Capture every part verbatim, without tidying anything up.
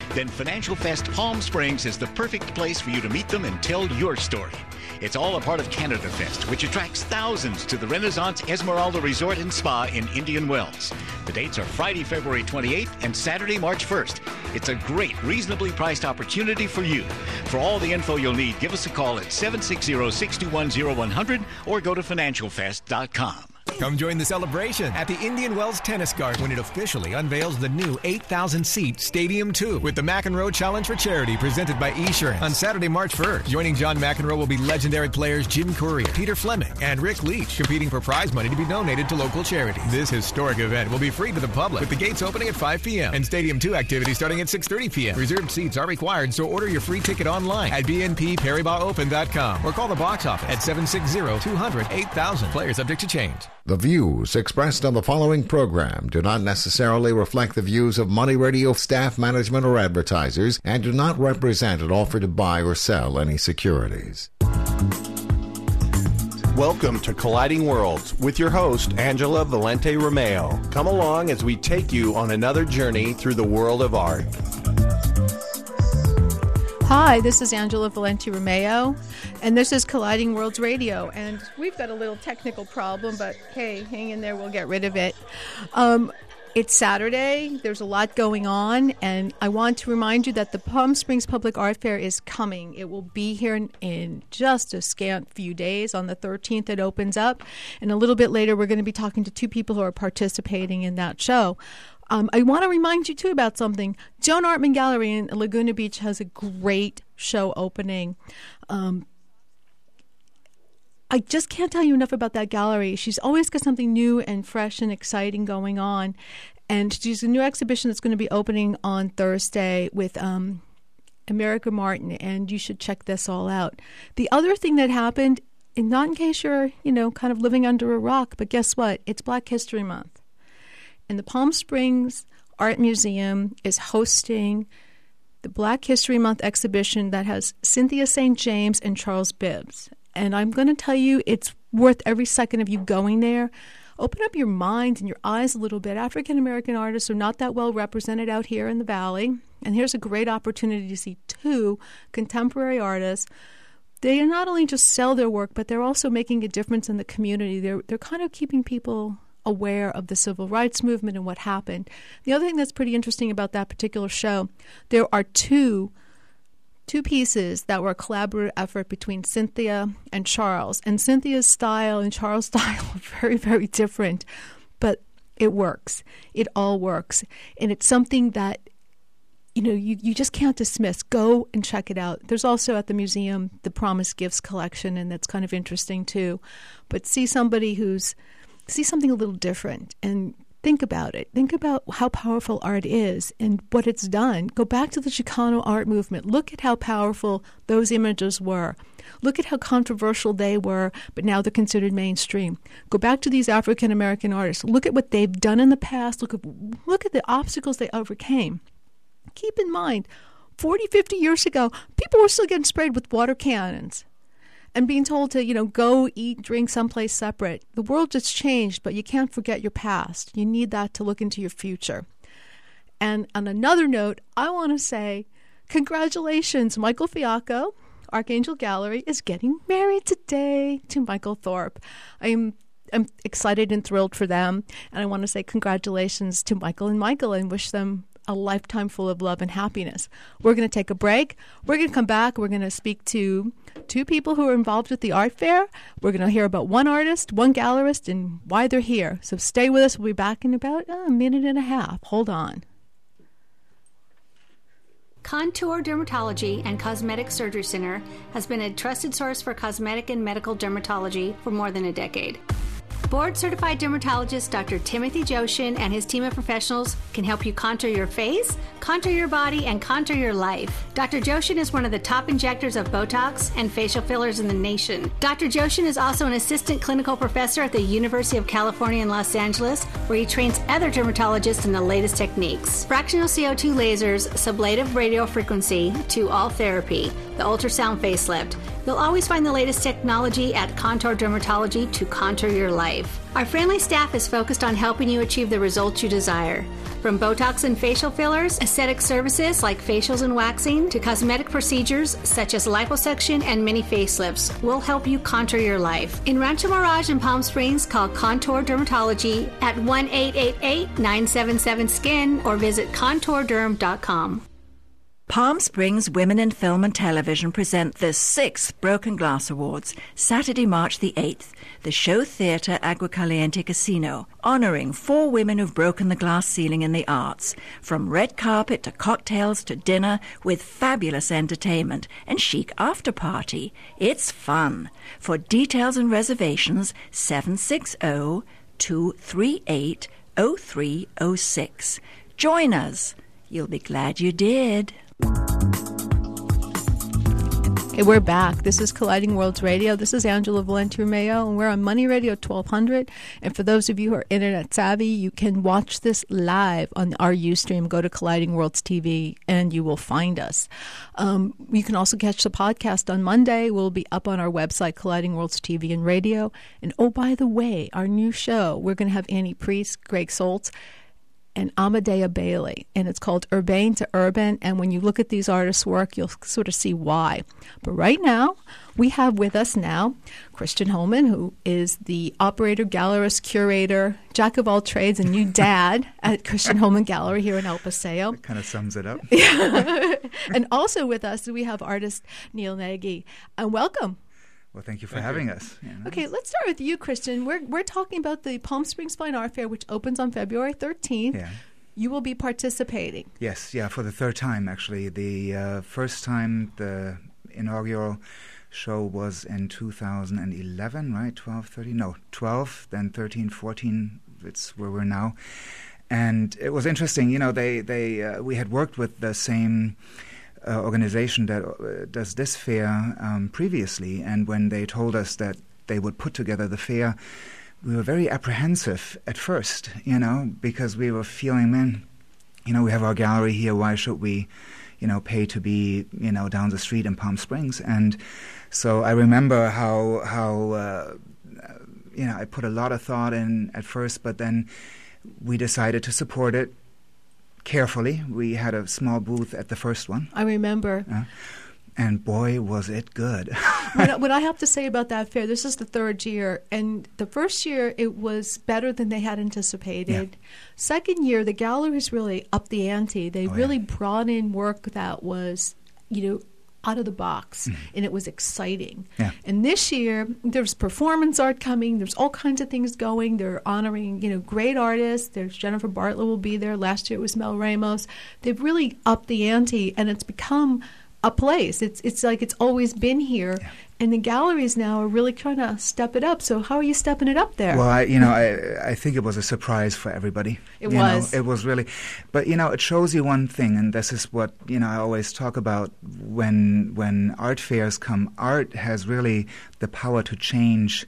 then Financial Fest Palm Springs is the perfect place for you to meet them and tell your story. It's all a part of Canada Fest, which attracts thousands to the Renaissance Esmeralda Resort and Spa in Indian Wells. The dates are Friday, February twenty-eighth and Saturday, March first. It's a great, reasonably priced opportunity for you. For all the info you'll need, give us a call at seven six zero, six two one, zero one zero zero or go to financial fest dot com. Come join the celebration at the Indian Wells Tennis Garden when it officially unveils the new eight thousand seat Stadium two with the McEnroe Challenge for Charity presented by Esurance on Saturday, March first. Joining John McEnroe will be legendary players Jim Courier, Peter Fleming, and Rick Leach, competing for prize money to be donated to local charities. This historic event will be free to the public with the gates opening at five p.m. and Stadium two activities starting at six thirty p.m. Reserved seats are required, so order your free ticket online at b n p paribas open dot com or call the box office at seven six zero, two hundred, eight thousand. Players subject to change. The views expressed on the following program do not necessarily reflect the views of Money Radio staff, management, or advertisers and do not represent an offer to buy or sell any securities. Welcome to Colliding Worlds with your host, Angela Valente Romeo. Come along as we take you on another journey through the world of art. Hi, this is Angela Valente Romeo, and this is Colliding Worlds Radio, and we've got a little technical problem, but hey, hang in there, we'll get rid of it. Um, it's Saturday, there's a lot going on, and I want to remind you that the Palm Springs Public Art Fair is coming. It will be here in, in just a scant few days. On the thirteenth, it opens up, and a little bit later, we're going to be talking to two people who are participating in that show. Um, I want to remind you, too, about something. Joan Artman Gallery in Laguna Beach has a great show opening. Um, I just can't tell you enough about that gallery. She's always got something new and fresh and exciting going on. And she's a new exhibition that's going to be opening on Thursday with um, America Martin, and you should check this all out. The other thing that happened, and not in case you're, you know, kind of living under a rock, but guess what? It's Black History Month. And the Palm Springs Art Museum is hosting the Black History Month exhibition that has Cynthia Saint James and Charles Bibbs. And I'm going to tell you, it's worth every second of you going there. Open up your mind and your eyes a little bit. African-American artists are not that well represented out here in the Valley. And here's a great opportunity to see two contemporary artists. They not only just sell their work, but they're also making a difference in the community. They're, they're kind of keeping people aware of the civil rights movement and what happened. The other thing that's pretty interesting about that particular show, there are two two pieces that were a collaborative effort between Cynthia and Charles. And Cynthia's style and Charles' style are very, very different, but it works. It all works. And it's something that, you know, you, you just can't dismiss. Go and check it out. There's also at the museum the Promised Gifts collection, and that's kind of interesting too. But see somebody who's see something a little different and think about it. Think about how powerful art is and what it's done. Go back to the Chicano art movement. Look at how powerful those images were. Look at how controversial they were, but now they're considered mainstream. Go back to these African-American artists. Look at what they've done in the past. Look at, look at the obstacles they overcame. Keep in mind, forty, fifty years ago, people were still getting sprayed with water cannons and being told to, you know, go eat, drink someplace separate. The world just changed, but you can't forget your past. You need that to look into your future. And on another note, I want to say congratulations. Michael Fiacco, Archangel Gallery, is getting married today to Michael Thorpe. I'm I'm excited and thrilled for them. And I want to say congratulations to Michael and Michael and wish them a lifetime full of love and happiness. We're going to take a break. We're going to come back. We're going to speak to two people who are involved with the art fair. We're going to hear about one artist, one gallerist, and why they're here. So stay with us. We'll be back in about uh, a minute and a half. Hold on. Contour Dermatology and Cosmetic Surgery Center has been a trusted source for cosmetic and medical dermatology for more than a decade. Board-certified dermatologist Doctor Timothy Joshin and his team of professionals can help you contour your face, contour your body, and contour your life. Doctor Joshin is one of the top injectors of Botox and facial fillers in the nation. Doctor Joshin is also an assistant clinical professor at the University of California in Los Angeles, where he trains other dermatologists in the latest techniques. Fractional C O two lasers, sublative radiofrequency, to all therapy, the ultrasound facelift, You'll always find the latest technology at Contour Dermatology to contour your life. Our friendly staff is focused on helping you achieve the results you desire. From Botox and facial fillers, aesthetic services like facials and waxing, to cosmetic procedures such as liposuction and mini facelifts, we'll help you contour your life. In Rancho Mirage and Palm Springs, call Contour Dermatology at one eight eight eight, nine seven seven, skin or visit contour derm dot com. Palm Springs Women in Film and Television present the sixth Broken Glass Awards, Saturday, March the eighth, the Show Theatre Agua Caliente Casino, honoring four women who've broken the glass ceiling in the arts, from red carpet to cocktails to dinner, with fabulous entertainment and chic after-party. It's fun. For details and reservations, seven six zero, two three eight, zero three zero six. Join us. You'll be glad you did. Hey, we're back. This is Colliding Worlds Radio. This is Angela Valenti Romeo, and we're on Money Radio twelve hundred. And for those of you who are internet savvy, you can watch this live on our Ustream. Go to Colliding Worlds T V, and you will find us. Um, you can also catch the podcast on Monday. We'll be up on our website, Colliding Worlds T V and Radio. And oh, by the way, our new show, we're going to have Annie Priest, Greg Soltz, and Amadea Bailey, and it's called Urbane to Urban, and when you look at these artists' work, you'll sort of see why. But right now, we have with us now Christian Holman, who is the operator, gallerist, curator, jack of all trades, and new dad at Christian Holman Gallery here in El Paseo. That kind of sums it up. And also with us, we have artist Neil Nagy. And welcome. Well, thank you for thank having you. us. Yeah, okay, let's start with you, Christian. We're we're talking about the Palm Springs Fine Art Fair, which opens on February thirteenth. Yeah. You will be participating. Yes, yeah, for the third time, actually. The uh, first time, the inaugural show was in two thousand eleven, right? twelve, thirteen? No, twelve, then thirteen, fourteen. It's where we're now. And it was interesting. You know, they, they uh, we had worked with the same Uh, organization that uh, does this fair um, previously, and when they told us that they would put together the fair, we were very apprehensive at first, you know, because we were feeling, man, you know, we have our gallery here, why should we, you know, pay to be, you know, down the street in Palm Springs? And so I remember how, how uh, you know, I put a lot of thought in at first, but then we decided to support it carefully. We had a small booth at the first one. I remember. Uh, and boy, was it good. what, what I have to say about that fair, this is the third year, and the first year it was better than they had anticipated. Yeah. Second year, the galleries really upped the ante. They oh, really yeah. brought in work that was, you know, out of the box, mm. and it was exciting. Yeah. And this year, there's performance art coming. There's all kinds of things going. They're honoring, you know, great artists. There's Jennifer Bartlett will be there. Last year it was Mel Ramos. They've really upped the ante, and it's become a place. It's it's like it's always been here. Yeah. And the galleries now are really trying to step it up. So how are you stepping it up there? Well, I, you know, I I think it was a surprise for everybody. It you was. Know, it was really. But, you know, it shows you one thing, and this is what, you know, I always talk about when when art fairs come. Art has really the power to change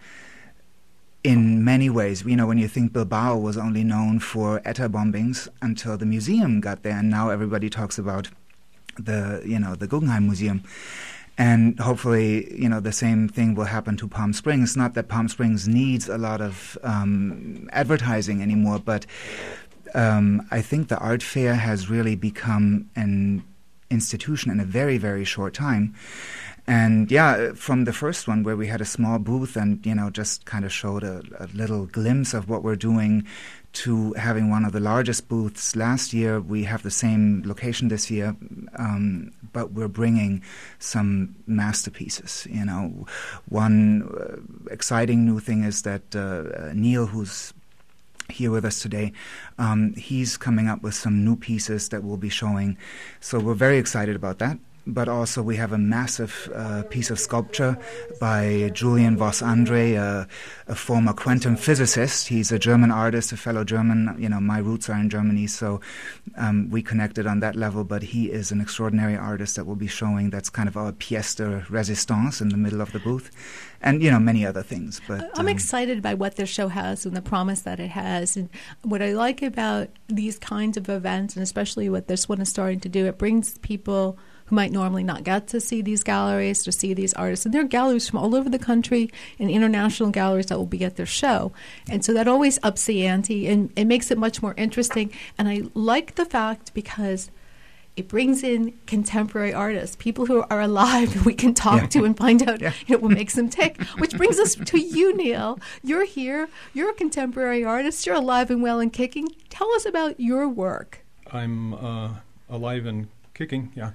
in many ways. You know, when you think Bilbao was only known for ETA bombings until the museum got there, and now everybody talks about the, you know, the Guggenheim Museum. And hopefully, you know, the same thing will happen to Palm Springs. Not that Palm Springs needs a lot of um, advertising anymore, but um, I think the art fair has really become an institution in a very, very short time. And yeah, from the first one where we had a small booth and, you know, just kind of showed a, a little glimpse of what we're doing, to having one of the largest booths last year. We have the same location this year, um, but we're bringing some masterpieces. You know, one uh, exciting new thing is that uh, Neil, who's here with us today, um, he's coming up with some new pieces that we'll be showing. So we're very excited about that. But also we have a massive uh, piece of sculpture by Julian Voss-Andre, uh, a former quantum physicist. He's a German artist, a fellow German. You know, my roots are in Germany, so um, we connected on that level. But he is an extraordinary artist that we'll be showing. That's kind of our pièce de résistance in the middle of the booth. And, you know, many other things. But I'm um, excited by what this show has and the promise that it has. And what I like about these kinds of events, and especially what this one is starting to do, it brings people who might normally not get to see these galleries, to see these artists. And there are galleries from all over the country and international galleries that will be at their show. And so that always ups the ante and it makes it much more interesting. And I like the fact because it brings in contemporary artists, people who are alive that we can talk yeah. to and find out yeah. you know, what makes them tick. Which brings us to you, Neil. You're here. You're a contemporary artist. You're alive and well and kicking. Tell us about your work. I'm uh, alive and kicking, yeah.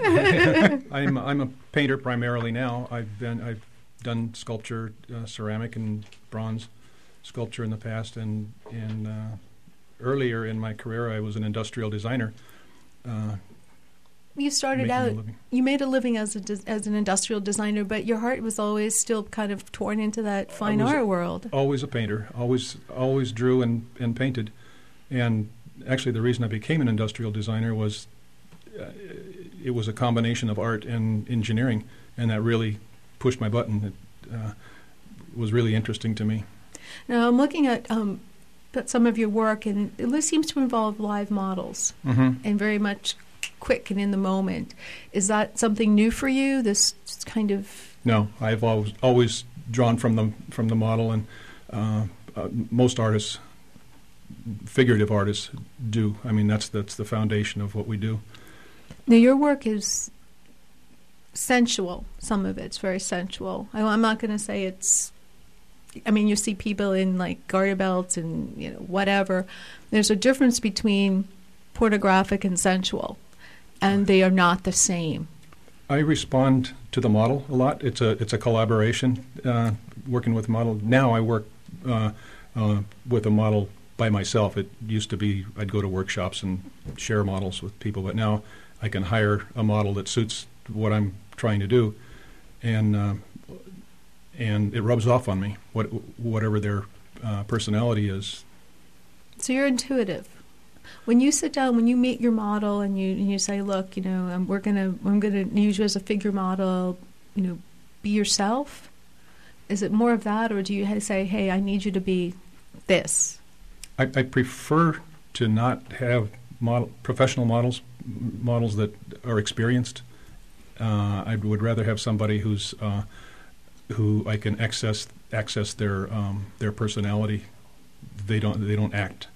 I'm I'm a painter primarily now. I've been I've done sculpture, uh, ceramic and bronze sculpture in the past, and and uh, earlier in my career I was an industrial designer. Uh, you started out. You made a living as a des- as an industrial designer, but your heart was always still kind of torn into that fine art world. Always a painter. Always always drew and, and painted, and actually the reason I became an industrial designer was. Uh, it was a combination of art and engineering, and that really pushed my button. It uh, was really interesting to me. Now, I'm looking at, um, at some of your work, and it seems to involve live models mm-hmm. and very much quick and in the moment. Is that something new for you, this kind of... No, I've always, always drawn from the, from the model, and uh, uh, most artists, figurative artists, do. I mean, that's that's the foundation of what we do. Now, your work is sensual. Some of it's very sensual. I, I'm not going to say it's... I mean, you see people in, like, garter belts and, you know, whatever. There's a difference between pornographic and sensual, and they are not the same. I respond to the model a lot. It's a it's a collaboration, uh, working with a model. Now I work uh, uh, with a model by myself. It used to be I'd go to workshops and share models with people, but now I can hire a model that suits what I'm trying to do, and uh, and it rubs off on me, what, whatever their uh, personality is. So you're intuitive. When you sit down, when you meet your model, and you and you say, "Look, you know, um, we're gonna I'm gonna use you as a figure model. You know, be yourself." Is it more of that, or do you say, "Hey, I need you to be this"? I, I prefer to not have model professional models. models that are experienced. Uh, I would rather have somebody who's uh, who I can access access their um, their personality. They don't they don't act.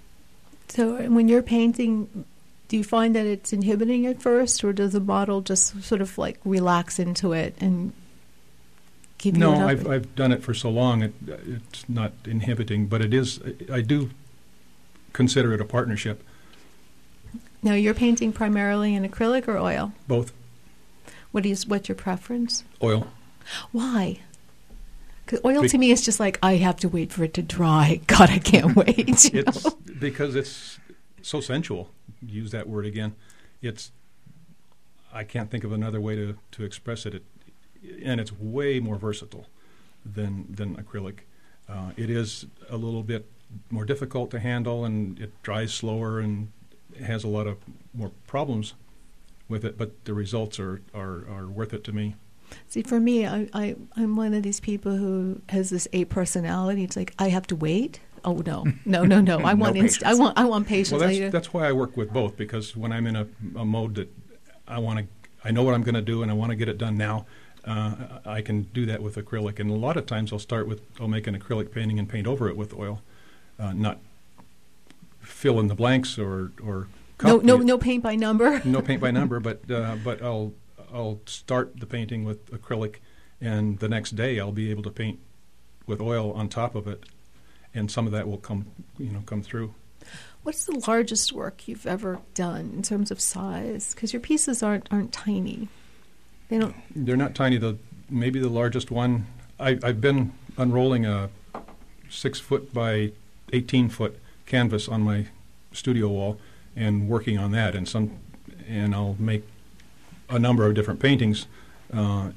So when you're painting, do you find that it's inhibiting at first, or does the model just sort of like relax into it and keep you? No, I've I've done it for so long. It, it's not inhibiting, but it is. I do consider it a partnership. Now, you're painting primarily in acrylic or oil? Both. What is what's your preference? Oil. Why? Because oil Be- to me is just like, I have to wait for it to dry. God, I can't wait. It's know? Because it's so sensual. Use that word again. It's. I can't think of another way to, to express it. it. And it's way more versatile than than acrylic. Uh, it is a little bit more difficult to handle, and it dries slower, and has a lot of more problems with it, but the results are, are, are worth it to me. See, for me, I, I, I'm one of these people who has this A personality. It's like, I have to wait. Oh, no, no, no, no. I want no inst- I want I want patience. Well, that's, that's why I work with both, because when I'm in a, a mode that I want to, I know what I'm going to do and I want to get it done now, uh, I can do that with acrylic. And a lot of times I'll start with, I'll make an acrylic painting and paint over it with oil, uh, not fill in the blanks or or no no it. no paint by number. No paint by number, but uh, but I'll I'll start the painting with acrylic, and the next day I'll be able to paint with oil on top of it, and some of that will come you know come through. What's the largest work you've ever done in terms of size? Because your pieces aren't aren't tiny. They don't. They're not tiny. The maybe the largest one. I, I've been unrolling a six foot by eighteen foot canvas on my studio wall and working on that, and some, and I'll make a number of different paintings uh,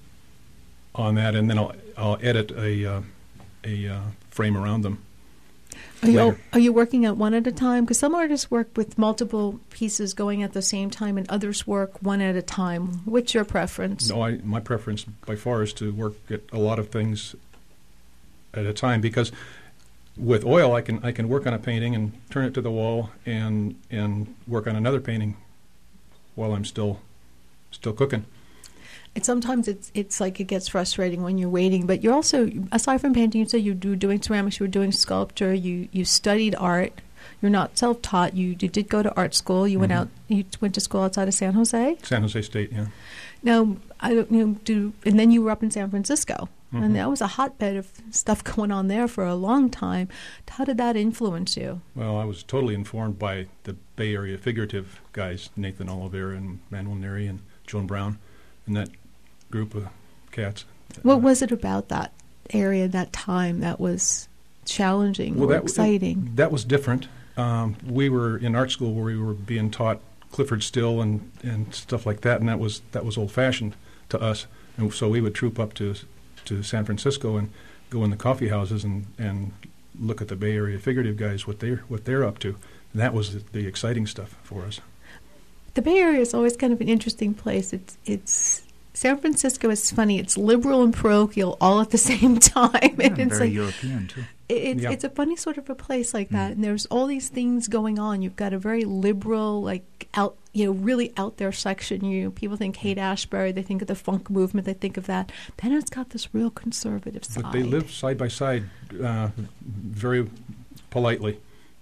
on that, and then I'll I'll edit a uh, a uh, frame around them. Are you, are you working at one at a time? Because some artists work with multiple pieces going at the same time, and others work one at a time. What's your preference? No, I, my preference by far is to work at a lot of things at a time, because with oil, I can I can work on a painting and turn it to the wall and and work on another painting while I'm still still cooking. And sometimes it's it's like it gets frustrating when you're waiting. But you're also, aside from painting, you said you were doing ceramics, you were doing sculpture, you, you studied art. You're not self-taught. You, you did go to art school. You mm-hmm. went out. You went to school outside of San Jose. San Jose State, yeah. Now, I don't you know, do, and then you were up in San Francisco, mm-hmm. and that was a hotbed of stuff going on there for a long time. How did that influence you? Well, I was totally informed by the Bay Area figurative guys, Nathan Oliveira and Manuel Neri and Joan Brown, and that group of cats. What uh, was it about that area, that time, that was challenging well, or that, exciting? It, that was different. Um, we were in art school where we were being taught Clifford Still and, and stuff like that, and that was that was old-fashioned to us. And so we would troop up to to San Francisco and go in the coffee houses and, and look at the Bay Area figurative guys, what they're what they're up to. And that was the, the exciting stuff for us. The Bay Area is always kind of an interesting place. It's it's San Francisco is funny. It's liberal and parochial all at the same time. Yeah, and it's very like, European too. It's yeah. it's a funny sort of a place like that, mm. and there's all these things going on. You've got a very liberal, like out, you know, really out there section. You know, people think Haight-Ashbury, they think of the funk movement, they think of that. Then it's got this real conservative side. But they live side by side, uh, very politely.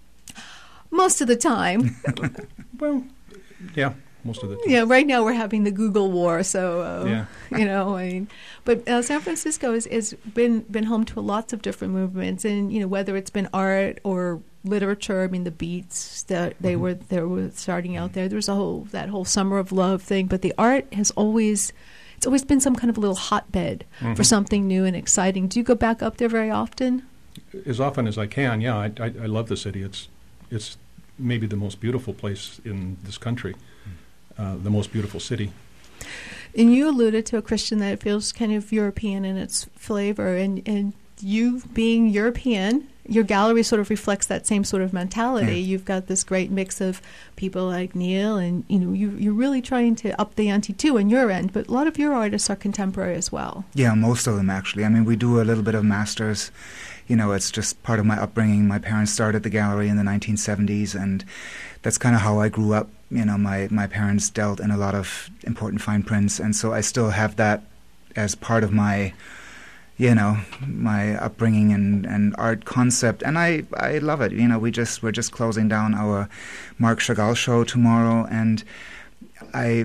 Most of the time. Well, yeah. Most of the time. Yeah, right now we're having the Google war, so uh, yeah. you know. I mean, but uh, San Francisco has is, is been been home to lots of different movements, and you know whether it's been art or literature. I mean, the Beats that they mm-hmm. were they were starting out there. There's a whole that whole Summer of Love thing, but the art has always it's always been some kind of a little hotbed mm-hmm. for something new and exciting. Do you go back up there very often? As often as I can. Yeah, I, I, I love the city. It's it's maybe the most beautiful place in this country. Uh, the most beautiful city. And you alluded to a Christian that it feels kind of European in its flavor, and, and you being European, your gallery sort of reflects that same sort of mentality. Mm. You've got this great mix of people like Neil, and you know you, you're really trying to up the ante too on your end, but a lot of your artists are contemporary as well. Yeah, most of them actually. I mean, we do a little bit of masters. You know, it's just part of my upbringing. My parents started the gallery in the nineteen seventies, and that's kind of how I grew up. You know, my, my parents dealt in a lot of important fine prints, and so I still have that as part of my, you know, my upbringing and, and art concept, and I, I love it. You know, we just we're just closing down our Marc Chagall show tomorrow, and I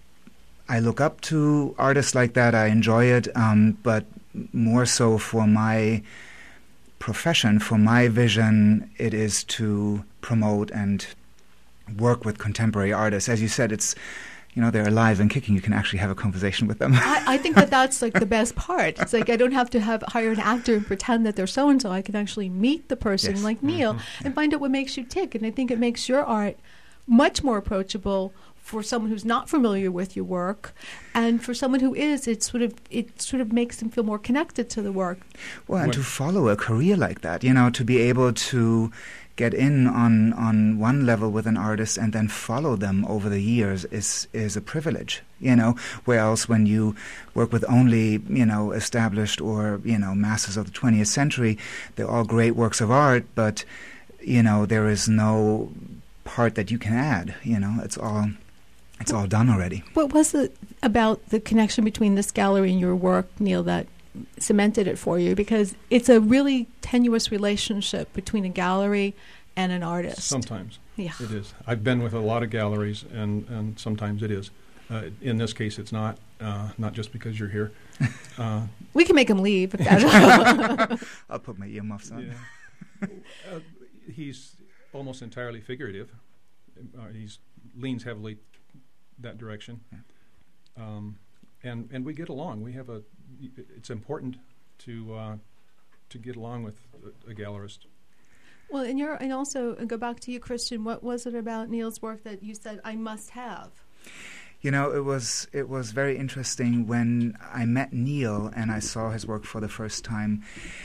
I look up to artists like that. I enjoy it, um, but more so for my profession, for my vision, it is to promote and work with contemporary artists. As you said, it's, you know, they're alive and kicking. You can actually have a conversation with them. I, I think that that's like the best part. It's like I don't have to have hire an actor and pretend that they're so-and-so. I can actually meet the person yes. like Neil mm-hmm. and find out what makes you tick. And I think it makes your art much more approachable for someone who's not familiar with your work, and for someone who is, it sort of it sort of makes them feel more connected to the work. Well, and to follow a career like that, you know, to be able to get in on, on one level with an artist and then follow them over the years is is a privilege, you know. Whereas when you work with only, you know, established or, you know, masters of the twentieth century, they're all great works of art, but, you know, there is no part that you can add, you know. It's all it's all done already. What was it about the connection between this gallery and your work, Neil, that cemented it for you? Because it's a really tenuous relationship between a gallery and an artist. Sometimes. Yeah. It is. I've been with a lot of galleries, and, and sometimes it is. Uh, in this case, it's not, uh, not just because you're here. Uh, we can make him leave. If that's I'll put my earmuffs on. Yeah. uh, he's almost entirely figurative. Uh, he's leans heavily that direction. Yeah. Um, and, and we get along. We have a It's important to uh, to get along with a, a gallerist. Well, and you're, and also uh, go back to you, Christian. What was it about Neil's work that you said I must have? You know, it was it was very interesting when I met Neil and I saw his work for the first time.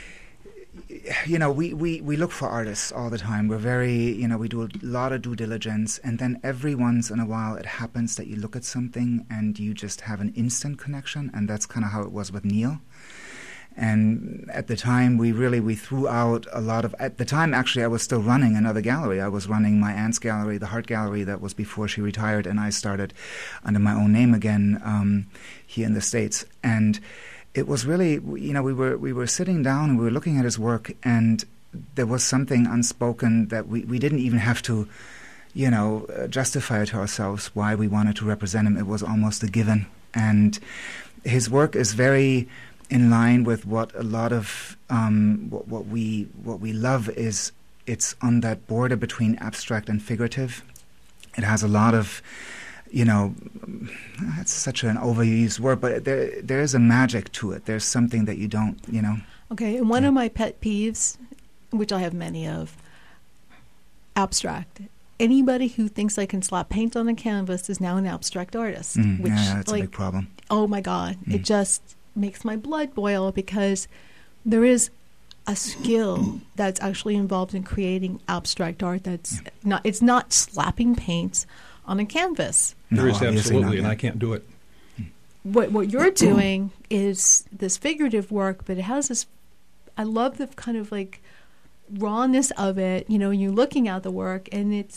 You know, we, we, we look for artists all the time. We're very, you know, we do a lot of due diligence, and then every once in a while it happens that you look at something and you just have an instant connection, and that's kind of how it was with Neil. And at the time, we really, we threw out a lot of, at the time, actually, I was still running another gallery. I was running my aunt's gallery, the Hart Gallery, that was before she retired, and I started under my own name again um, here in the States. And it was really, you know, we were we were sitting down and we were looking at his work, and there was something unspoken that we, we didn't even have to, you know, uh, justify to ourselves why we wanted to represent him. It was almost a given. And his work is very in line with what a lot of um, what, what we what we love is. It's on that border between abstract and figurative. It has a lot of, you know, it's such an overused word, but there there is a magic to it. There's something that you don't, you know. Okay, and one yeah. of my pet peeves, which I have many of, abstract. Anybody who thinks I can slap paint on a canvas is now an abstract artist. Mm, which, yeah, that's like, a big problem. Oh my God, Mm. it just makes my blood boil, because there is a skill that's actually involved in creating abstract art. That's yeah. not. It's not slapping paint on a canvas. There No, is obviously absolutely, not, and yeah. I can't do it. What what you're doing is this figurative work, but it has this. I love the kind of like rawness of it. You know, when you're looking at the work, and it's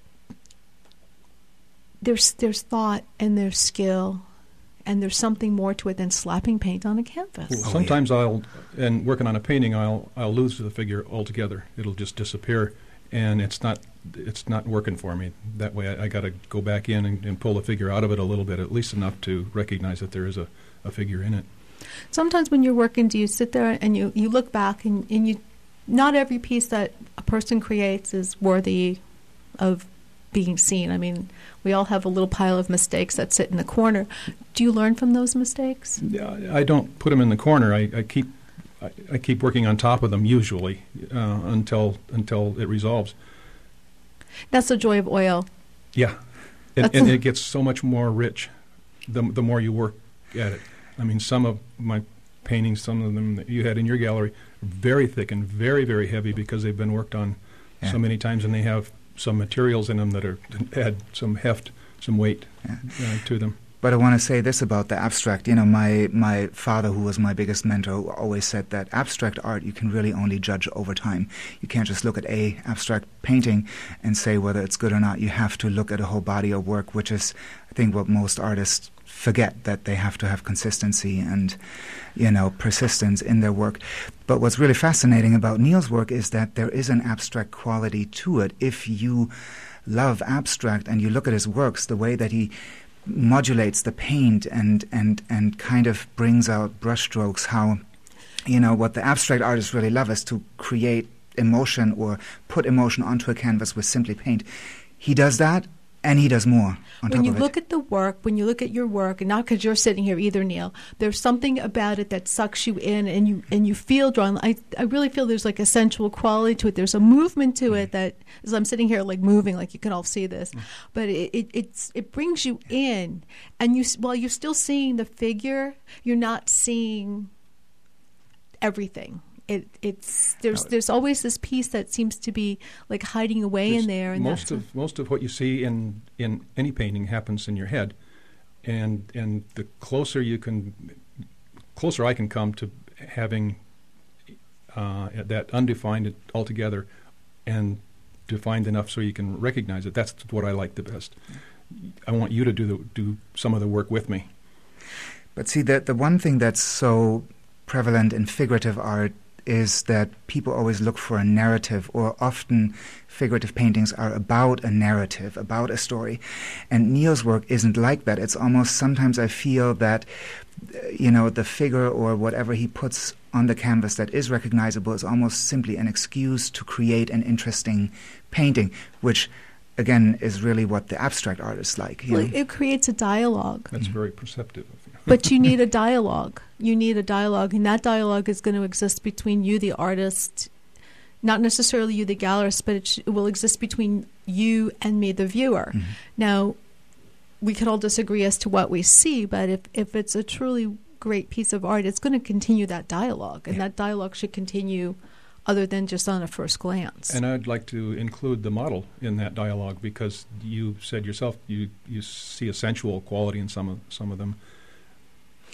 there's there's thought and there's skill, and there's something more to it than slapping paint on a canvas. Well, Oh, sometimes I'll, and working on a painting, I'll I'll lose the figure altogether. It'll just disappear, and it's not it's not working for me. That way, I, I got to go back in and, and pull the figure out of it a little bit, at least enough to recognize that there is a, a figure in it. Sometimes when you're working, do you sit there and you, you look back and, and you, not every piece that a person creates is worthy of being seen. I mean, we all have a little pile of mistakes that sit in the corner. Do you learn from those mistakes? Yeah, I don't put them in the corner. I, I keep I, I keep working on top of them usually uh, until until it resolves. That's the joy of oil. Yeah, and, That's and a- it gets so much more rich the the more you work at it. I mean, some of my paintings, some of them that you had in your gallery, are very thick and very, very heavy because they've been worked on Yeah. so many times, and they have some materials in them that are add some heft, some weight Yeah. uh, to them. But I want to say this about the abstract. You know, my, my father, who was my biggest mentor, always said that abstract art you can really only judge over time. You can't just look at a abstract painting and say whether it's good or not. You have to look at a whole body of work, which is, I think, what most artists forget, that they have to have consistency and, you know, persistence in their work. But what's really fascinating about Neil's work is that there is an abstract quality to it. If you love abstract and you look at his works, the way that he modulates the paint and, and, and kind of brings out brushstrokes, how, you know, what the abstract artists really love is to create emotion or put emotion onto a canvas with simply paint. He does that, and he does more on When top you of it. look at the work, when you look at your work, and not because you're sitting here either, Neil, there's something about it that sucks you in, and you and you feel drawn. I I really feel there's like a sensual quality to it. There's a movement to it that, as I'm sitting here like moving, like you can all see this, but it, it it's it brings you in, and you while you're still seeing the figure, you're not seeing everything. It, it's there's there's always this piece that seems to be like hiding away in there, and most that's of most of what you see in, in any painting happens in your head, and and the closer you can, closer I can come to having uh, that undefined altogether, and defined enough so you can recognize it. That's what I like the best. I want you to do the, do some of the work with me. But see, the the one thing that's so prevalent in figurative art is that people always look for a narrative, or often figurative paintings are about a narrative, about a story. And Neil's work isn't like that. It's almost, sometimes I feel that, uh, you know, the figure or whatever he puts on the canvas that is recognizable is almost simply an excuse to create an interesting painting, which, again, is really what the abstract artists like. You well, know? it creates a dialogue. That's very perceptive of you. But you need a dialogue. You need a dialogue, and that dialogue is going to exist between you, the artist, not necessarily you, the gallerist, but it, sh- it will exist between you and me, the viewer. Mhm. Now, we could all disagree as to what we see, but if, if it's a truly great piece of art, it's going to continue that dialogue, and Yeah. that dialogue should continue other than just on a first glance. And I'd like to include the model in that dialogue, because you said yourself you, you see a sensual quality in some of some of them. I,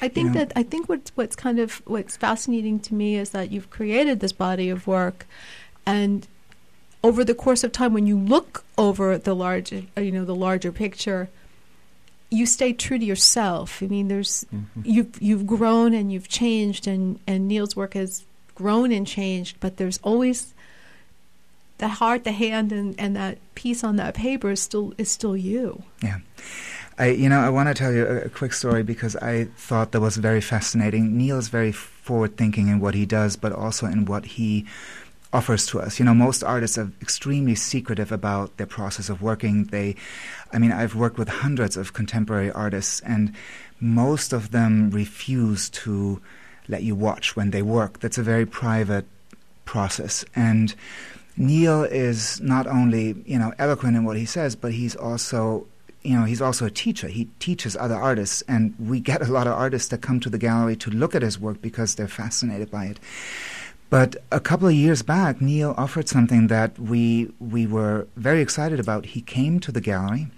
I think you know? that I think what's what's kind of what's fascinating to me is that you've created this body of work, and over the course of time, when you look over the large, you know, the larger picture, you stay true to yourself. I mean, there's mm-hmm. you've you've grown and you've changed, and, and Neil's work has grown and changed, but there's always the heart, the hand, and, and that piece on that paper is still is still you. Yeah. I, you know, I want to tell you a, a quick story because I thought that was very fascinating. Neil is very forward-thinking in what he does, but also in what he offers to us. You know, most artists are extremely secretive about their process of working. They, I mean, I've worked with hundreds of contemporary artists, and most of them refuse to let you watch when they work. That's a very private process. And Neil is not only, you know, eloquent in what he says, but he's also, you know, he's also a teacher. He teaches other artists, and we get a lot of artists that come to the gallery to look at his work because they're fascinated by it. But a couple of years back, Neil offered something that we we were very excited about. He came to the gallery.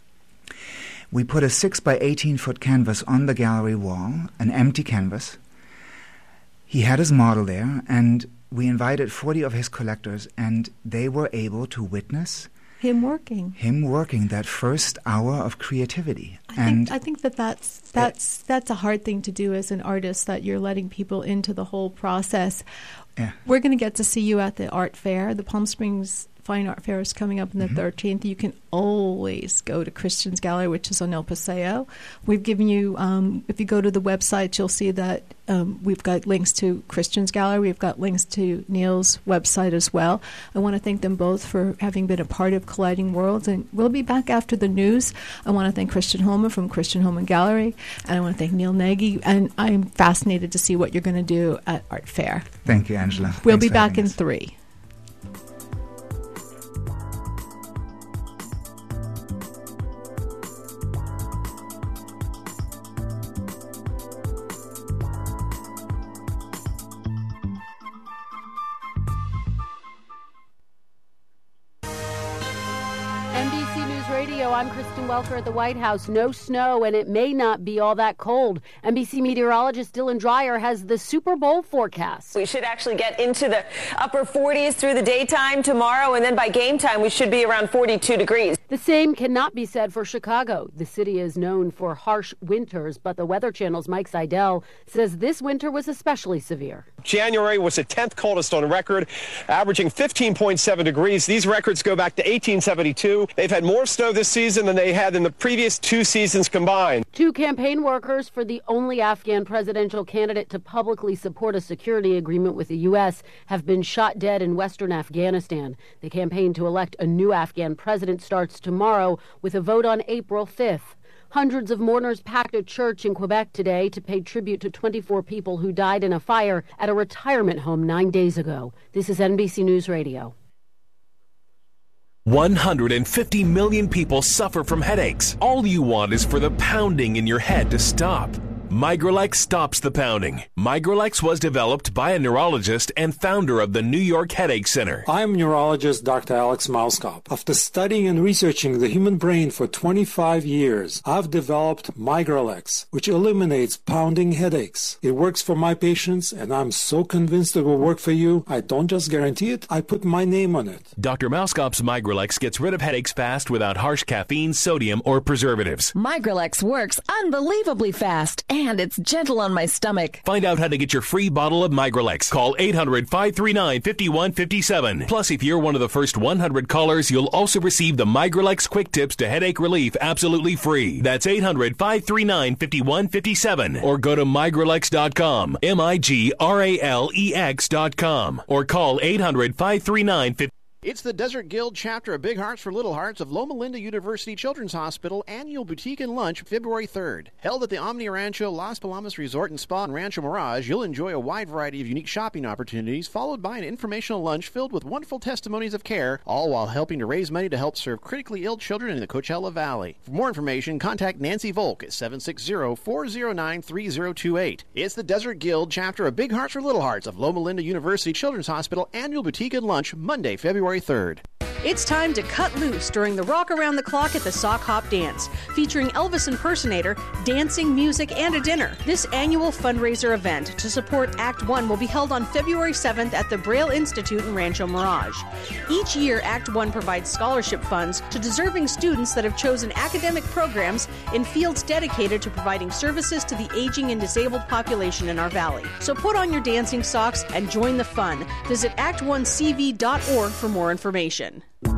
We put a six by eighteen foot canvas on the gallery wall, an empty canvas. He had his model there, and we invited forty of his collectors, and they were able to witness him working. Him working that first hour of creativity. I and think I think that that's that's that's a hard thing to do as an artist, that you're letting people into the whole process. Yeah. We're going to get to see you at the art fair. The Palm Springs Fine Art Fair is coming up on the mm-hmm. thirteenth. You can always go to Christian's Gallery, which is on El Paseo. We've given you, um, if you go to the website, you'll see that um, we've got links to Christian's Gallery. We've got links to Neil's website as well. I want to thank them both for having been a part of Colliding Worlds. And we'll be back after the news. I want to thank Christian Holman from Christian Holman Gallery. And I want to thank Neil Nagy. And I'm fascinated to see what you're going to do at Art Fair. Thank you, Angela. We'll Thanks be back in us. three. I'm Kristen Welker at the White House. No snow, and it may not be all that cold. N B C meteorologist Dylan Dreyer has the Super Bowl forecast. We should actually get into the upper forties through the daytime tomorrow, and then by game time, we should be around forty-two degrees. The same cannot be said for Chicago. The city is known for harsh winters, but the Weather Channel's Mike Seidel says this winter was especially severe. January was the tenth coldest on record, averaging fifteen point seven degrees. These records go back to eighteen seventy-two. They've had more snow this season than they had in the previous two seasons combined. Two campaign workers for the only Afghan presidential candidate to publicly support a security agreement with the U S have been shot dead in western Afghanistan. The campaign to elect a new Afghan president starts tomorrow with a vote on April fifth. Hundreds of mourners packed a church in Quebec today to pay tribute to twenty-four people who died in a fire at a retirement home nine days ago. This is N B C News Radio. one hundred fifty million people suffer from headaches. All you want is for the pounding in your head to stop. Migralex stops the pounding. Migralex was developed by a neurologist and founder of the New York Headache Center. I'm neurologist Doctor Alex Mauskop. After studying and researching the human brain for twenty-five years, I've developed Migralex, which eliminates pounding headaches. It works for my patients, and I'm so convinced it will work for you. I don't just guarantee it, I put my name on it. Doctor Mauskop's Migralex gets rid of headaches fast without harsh caffeine, sodium, or preservatives. Migralex works unbelievably fast, and it's gentle on my stomach. Find out how to get your free bottle of Migralex. Call eight hundred, five three nine, five one five seven. Plus, if you're one of the first one hundred callers, you'll also receive the Migralex Quick Tips to Headache Relief absolutely free. That's eight hundred, five three nine, five one five seven. Or go to migralex dot com, M I G R A L E X dot com. Or call eight hundred, five three nine, five. It's the Desert Guild chapter of Big Hearts for Little Hearts of Loma Linda University Children's Hospital annual boutique and lunch February third. Held at the Omni Rancho Las Palomas Resort and Spa in Rancho Mirage, you'll enjoy a wide variety of unique shopping opportunities, followed by an informational lunch filled with wonderful testimonies of care, all while helping to raise money to help serve critically ill children in the Coachella Valley. For more information, contact Nancy Volk at seven six zero, four zero nine, three zero two eight. It's the Desert Guild chapter of Big Hearts for Little Hearts of Loma Linda University Children's Hospital annual boutique and lunch Monday, February third. It's time to cut loose during the Rock Around the Clock at the Sock Hop Dance, featuring Elvis impersonator, dancing, music, and a dinner. This annual fundraiser event to support Act One will be held on February seventh at the Braille Institute in Rancho Mirage. Each year, Act One provides scholarship funds to deserving students that have chosen academic programs in fields dedicated to providing services to the aging and disabled population in our valley. So put on your dancing socks and join the fun. Visit act one c v dot org for more information.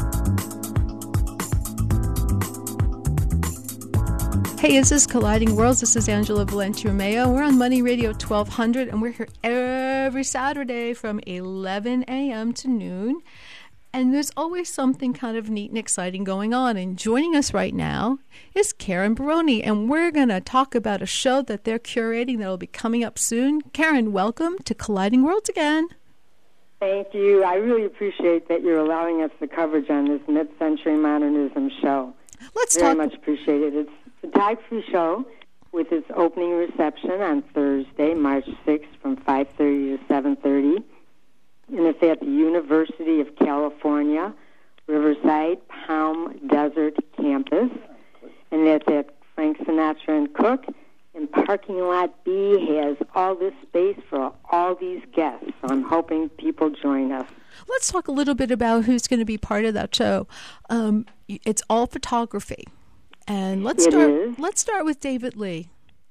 Hey, this is Colliding Worlds. This is Angela Valenti Romeo. We're on Money Radio twelve hundred, and we're here every Saturday from eleven a.m. to noon. And there's always something kind of neat and exciting going on. And joining us right now is Karen Baroni, and we're going to talk about a show that they're curating that will be coming up soon. Karen, welcome to Colliding Worlds again. Thank you. I really appreciate that you're allowing us the coverage on this mid-century modernism show. Let's Very talk. much appreciated. It's a photography show with its opening reception on Thursday, March sixth from five thirty to seven thirty. And it's at the University of California, Riverside Palm Desert campus. And that's at Frank Sinatra and Cook. And parking lot B has all this space for all these guests. So I'm hoping people join us. Let's talk a little bit about who's going to be part of that show. Um, it's all photography. And let's It start. is. Let's start with David Lee.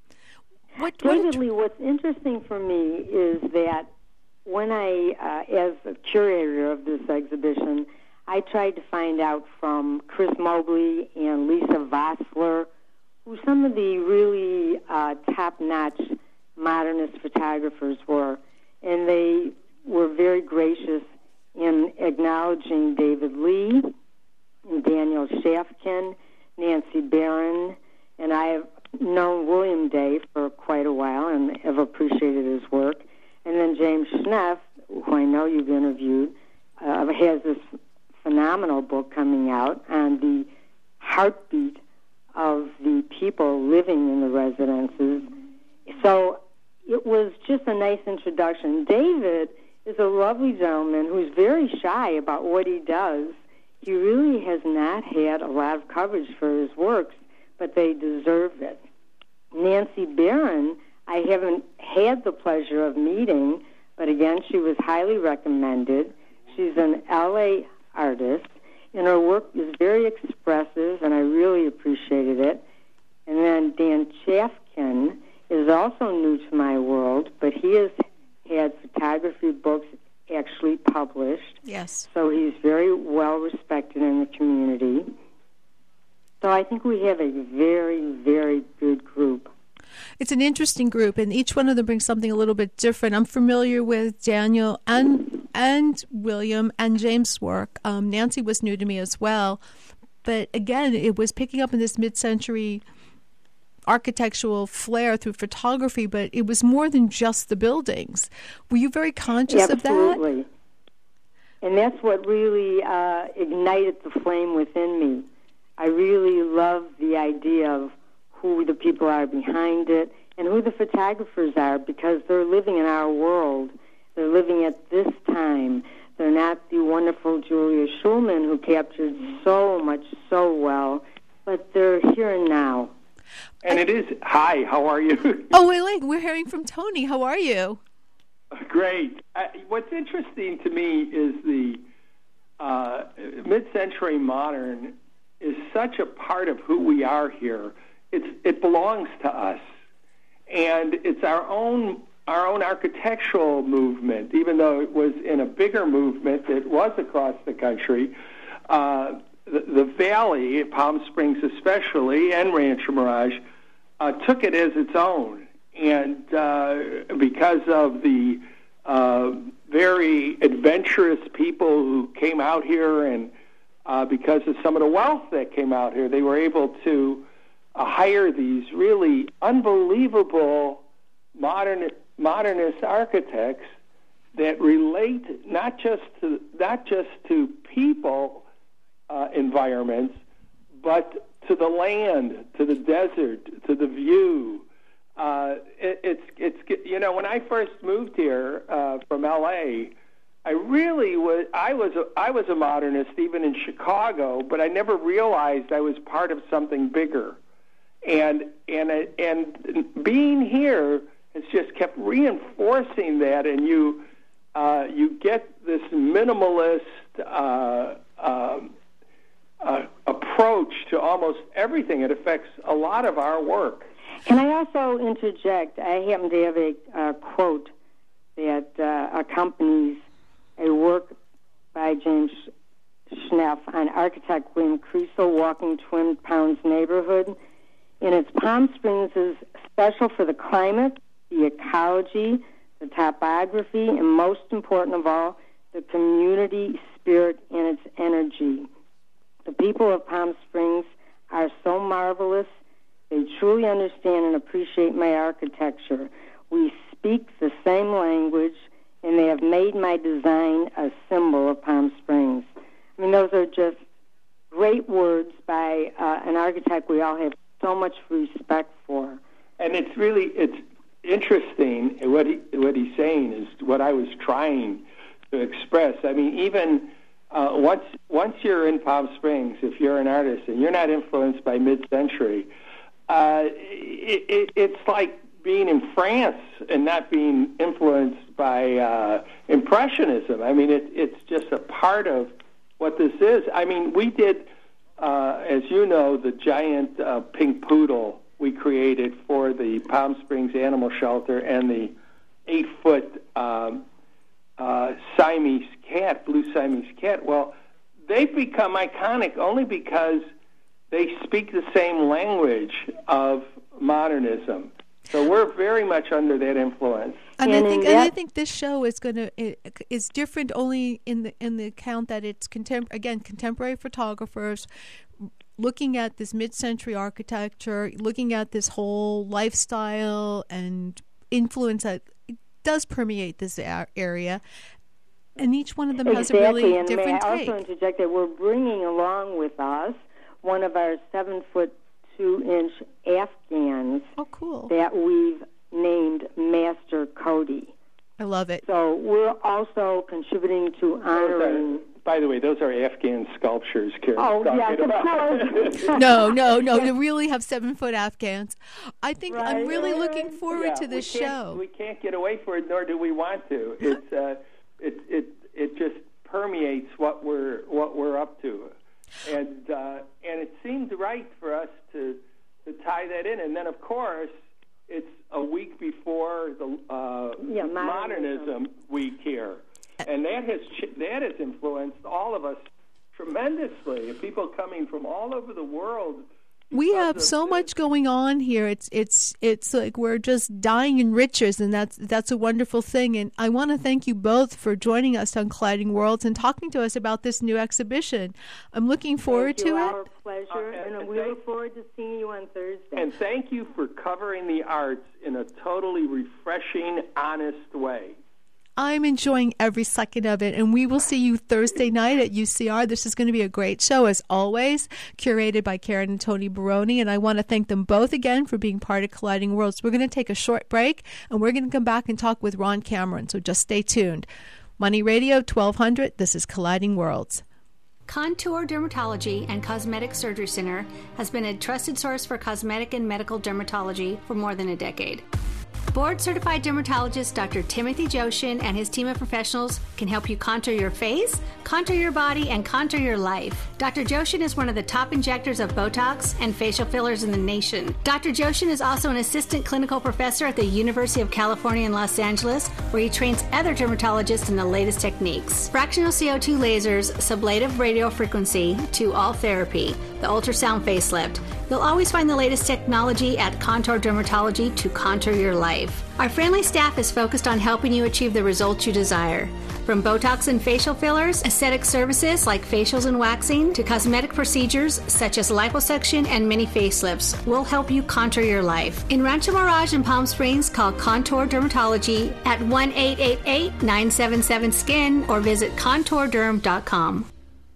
What, David what, Lee, what's interesting for me is that when I, uh, as a curator of this exhibition, I tried to find out from Chris Mobley and Lisa Vossler who some of the really uh, top-notch modernist photographers were, and they were very gracious in acknowledging David Lee, and Daniel Shafkin, Nancy Barron, and I have known William Day for quite a while and have appreciated his work. And then James Schneff, who I know you've interviewed, uh, has this phenomenal book coming out on the heartbeat of the people living in the residences. So it was just a nice introduction. David is a lovely gentleman who's very shy about what he does. He really has not had a lot of coverage for his works, but they deserve it. Nancy Barron, I haven't had the pleasure of meeting, but again, she was highly recommended. She's an L A artist, and her work is very expressive, and I really appreciated it. And then Dan Shafkin is also new to my world, but he has had photography books actually published. Yes. So he's very well respected in the community. So I think we have a very, very good group. It's an interesting group, and each one of them brings something a little bit different. I'm familiar with Daniel and and William and James' work. Um, Nancy was new to me as well. But again, it was picking up in this mid-century architectural flair through photography, but it was more than just the buildings. Were you very conscious Absolutely. of that? Absolutely. And that's what really uh, ignited the flame within me. I really love the idea of who the people are behind it and who the photographers are, because they're living in our world. They're living at this time. They're not the wonderful Julia Schulman who captured so much so well, but they're here and now. And it is, hi, how are you? Oh, wait, wait, we're hearing from Tony. How are you? Great. Uh, what's interesting to me is the uh, mid-century modern is such a part of who we are here. It's, it belongs to us. And it's our own our own architectural movement, even though it was in a bigger movement that was across the country. Uh, the, the Valley, Palm Springs especially, and Rancho Mirage, uh, took it as its own. And uh, because of the uh, very adventurous people who came out here, and uh, because of some of the wealth that came out here, they were able to uh, hire these really unbelievable modern modernist architects that relate not just to not just to people uh, environments, but to the land, to the desert, to the view. Uh, it, it's it's you know when I first moved here uh, from L A, I really was. I was. A, I was a modernist even in Chicago, but I never realized I was part of something bigger. And and and being here has just kept reinforcing that. And you uh, you get this minimalist uh, uh, uh, approach to almost everything. It affects a lot of our work. Can I also interject? I happen to have a uh, quote that uh, accompanies a work by James Schneff on architect William Creasel walking Twin Pounds neighborhood. And it's Palm Springs is special for the climate, the ecology, the topography, and most important of all, the community spirit and its energy. The people of Palm Springs are so marvelous. They truly understand and appreciate my architecture. We speak the same language, and they have made my design a symbol of Palm Springs. I mean, those are just great words by uh, an architect we all have so much respect for. And it's really, it's interesting, what he, what he's saying is what I was trying to express. I mean, even uh, once once you're in Palm Springs, if you're an artist and you're not influenced by mid-century, uh, it, it, it's like being in France and not being influenced by uh, Impressionism. I mean, it, it's just a part of what this is. I mean, we did, uh, as you know, the giant uh, pink poodle we created for the Palm Springs Animal Shelter and the eight-foot um, uh, Siamese cat, blue Siamese cat. Well, they've become iconic only because they speak the same language of modernism. So we're very much under that influence. And, and I think, and I think this show is going to is different only in the in the account that it's contem- again contemporary photographers looking at this mid-century architecture, looking at this whole lifestyle and influence that it does permeate this area, and each one of them exactly. has a really and different may I take. also interject that we're bringing along with us one of our seven-foot, two-inch Afghans. Oh, cool! That we've named Master Cody. I love it. So we're also contributing to honoring. By the way, those are Afghan sculptures, Karen. Oh, yes, of course. no, no, no. They really have seven-foot Afghans. I think right, I'm really right. looking forward yeah, to this we show. We can't get away from it, nor do we want to. It's uh, it it it just permeates what we're what we're up to, and uh, and it seemed right for us to to tie that in, and then of course it's a week before the uh, yeah, modernism. modernism week here. And that has that has influenced all of us tremendously. People coming from all over the world. We have so much going on here. It's it's it's like we're just dying in riches, and that's that's a wonderful thing. And I want to thank you both for joining us on Colliding Worlds and talking to us about this new exhibition. I'm looking forward thank you, to our it. Pleasure, uh, and, and, and we thank, look forward to seeing you on Thursday. And thank you for covering the arts in a totally refreshing, honest way. I'm enjoying every second of it, and we will see you Thursday night at U C R. This is going to be a great show, as always, curated by Karen and Tony Baroni, and I want to thank them both again for being part of Colliding Worlds. We're going to take a short break, and we're going to come back and talk with Ron Cameron, so just stay tuned. Money Radio, twelve hundred, this is Colliding Worlds. Contour Dermatology and Cosmetic Surgery Center has been a trusted source for cosmetic and medical dermatology for more than a decade. Board-certified dermatologist Doctor Timothy Joshin and his team of professionals can help you contour your face, contour your body, and contour your life. Doctor Joshin is one of the top injectors of Botox and facial fillers in the nation. Doctor Joshin is also an assistant clinical professor at the University of California in Los Angeles, where he trains other dermatologists in the latest techniques. Fractional C O two lasers, sublative radio frequency, to all therapy, the ultrasound facelift. You'll always find the latest technology at Contour Dermatology to contour your life. Our friendly staff is focused on helping you achieve the results you desire. From Botox and facial fillers, aesthetic services like facials and waxing, to cosmetic procedures such as liposuction and mini facelifts, we'll help you contour your life. In Rancho Mirage and Palm Springs, call Contour Dermatology at one eight eight eight, nine seven seven, skin or visit contour derm dot com.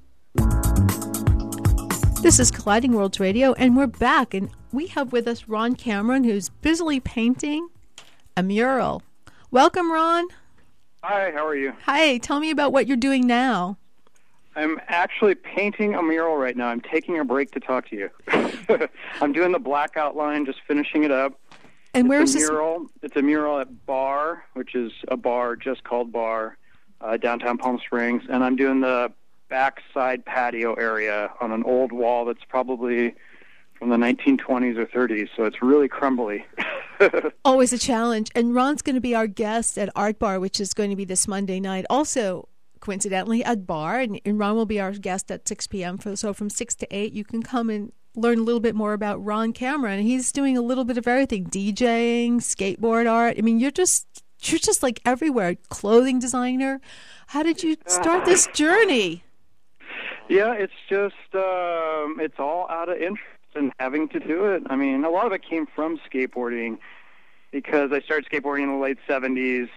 This is Colliding Worlds Radio, and we're back, and we have with us Ron Cameron, who's busily painting a mural. Welcome, Ron. Hi, how are you? Hi, tell me about what you're doing now. I'm actually painting a mural right now. I'm taking a break to talk to you. I'm doing the black outline, just finishing it up. And where's this this? mural? It's a mural at Bar, which is a bar just called Bar, uh, downtown Palm Springs. And I'm doing the backside patio area on an old wall that's probably from the nineteen twenties or thirties, so it's really crumbly. Always a challenge. And Ron's going to be our guest at Art Bar, which is going to be this Monday night. Also, coincidentally, at Bar, and, and Ron will be our guest at six p.m. For, so from six to eight, you can come and learn a little bit more about Ron Cameron. He's doing a little bit of everything, DJing, skateboard art. I mean, you're just you're just like everywhere. Clothing designer. How did you start this journey? Yeah, it's just, um, it's all out of interest in having to do it. I mean, a lot of it came from skateboarding because I started skateboarding in the late seventies.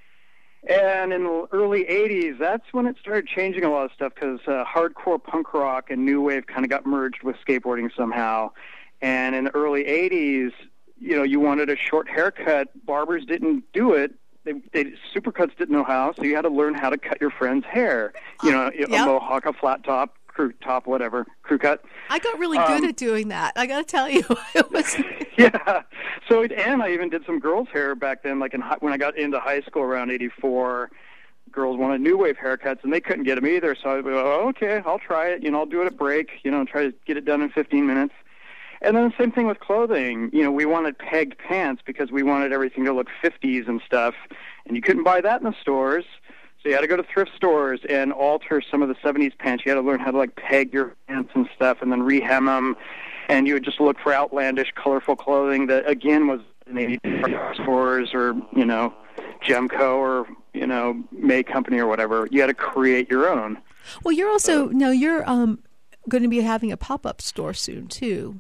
And in the early eighties, that's when it started changing a lot of stuff because uh, hardcore punk rock and new wave kind of got merged with skateboarding somehow. And in the early eighties, you know, you wanted a short haircut. Barbers didn't do it. They, they supercuts didn't know how, so you had to learn how to cut your friend's hair. You know, Yep. a mohawk, a flat top, crew top, whatever, crew cut. I got really good Um, at doing that. I got to tell you, it was. Yeah. So, and I even did some girls' hair back then. Like in hi- when I got into high school around eighty-four, girls wanted new wave haircuts, and they couldn't get them either. So I was like, oh, okay, I'll try it. You know, I'll do it at break. You know, try to get it done in fifteen minutes. And then the same thing with clothing. You know, we wanted pegged pants because we wanted everything to look fifties and stuff, and you couldn't buy that in the stores. So you had to go to thrift stores and alter some of the seventies pants. You had to learn how to, like, peg your pants and stuff and then rehem them. And you would just look for outlandish, colorful clothing that, again, was in the stores or, you know, Gemco or, you know, May Company or whatever. You had to create your own. Well, you're also, no, you're um, going to be having a pop-up store soon, too.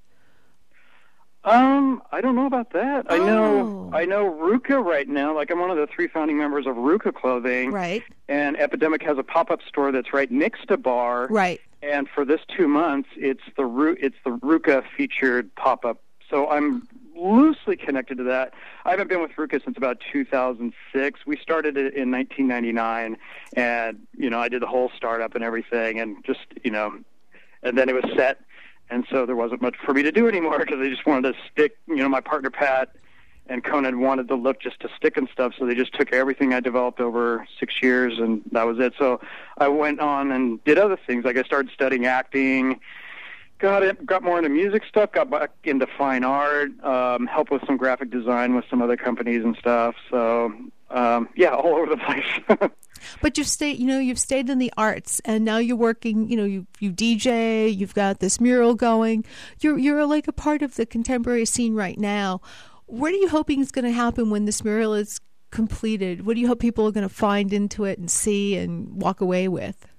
Um, I don't know about that. I Oh. know I know Ruka right now. Like, I'm one of the three founding members of Ruka Clothing. Right. And Epidemic has a pop-up store that's right next to Bar. Right. And for this two months, it's the Ru- it's the Ruka featured pop-up. So I'm loosely connected to that. I haven't been with Ruka since about two thousand six. We started it in nineteen ninety-nine, and you know I did the whole startup and everything, and just you know, and then it was set. And so there wasn't much for me to do anymore because they just wanted to stick, you know, my partner Pat and Conan wanted the look just to stick and stuff. So they just took everything I developed over six years and that was it. So I went on and did other things. Like I started studying acting, got it, got more into music stuff, got back into fine art, um, helped with some graphic design with some other companies and stuff. So, um, yeah, all over the place. But you've stayed, you know, you've stayed in the arts, and now you're working. You know, you you D J. You've got this mural going. You're you're like a part of the contemporary scene right now. What are you hoping is going to happen when this mural is completed? What do you hope people are going to find into it and see and walk away with?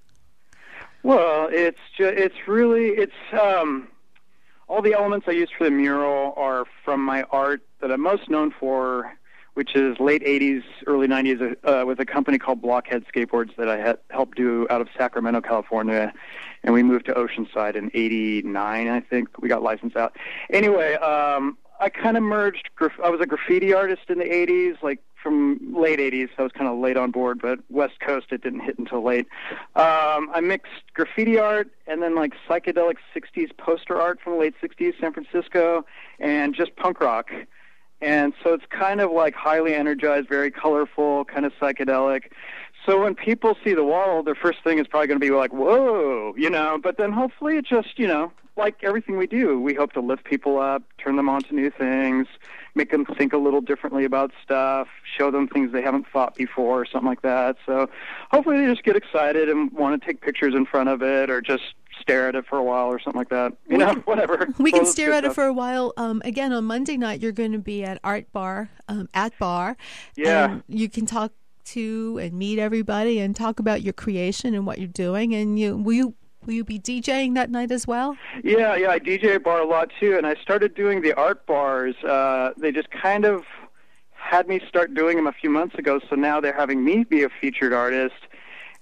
Well, it's ju- it's really it's um, all the elements I used for the mural are from my art that I'm most known for, which is late eighties, early nineties, uh, with a company called Blockhead Skateboards that I had helped do out of Sacramento, California, and we moved to Oceanside in eighty-nine, I think. We got licensed out. Anyway, um, I kind of merged, graf- I was a graffiti artist in the eighties, like from late eighties, so I was kind of late on board, but West Coast, it didn't hit until late. Um, I mixed graffiti art and then like psychedelic sixties poster art from the late sixties, San Francisco, and just punk rock. And so it's kind of like highly energized, very colorful, kind of psychedelic. So when people see the wall, their first thing is probably going to be like, whoa, you know, but then hopefully it just, you know, like everything we do, we hope to lift people up, turn them on to new things, make them think a little differently about stuff, show them things they haven't thought before or something like that. So hopefully they just get excited and want to take pictures in front of it or just stare at it for a while or something like that. You we know, can, whatever. We All can this stare good at it stuff. for a while. Um, again, on Monday night, you're going to be at Art Bar, um, at Bar. Yeah. And you can talk to and meet everybody and talk about your creation and what you're doing. And you will you will you be DJing that night as well? Yeah, yeah, I D J at bar a lot too, and I started doing the art bars. Uh, they just kind of had me start doing them a few months ago, so now they're having me be a featured artist.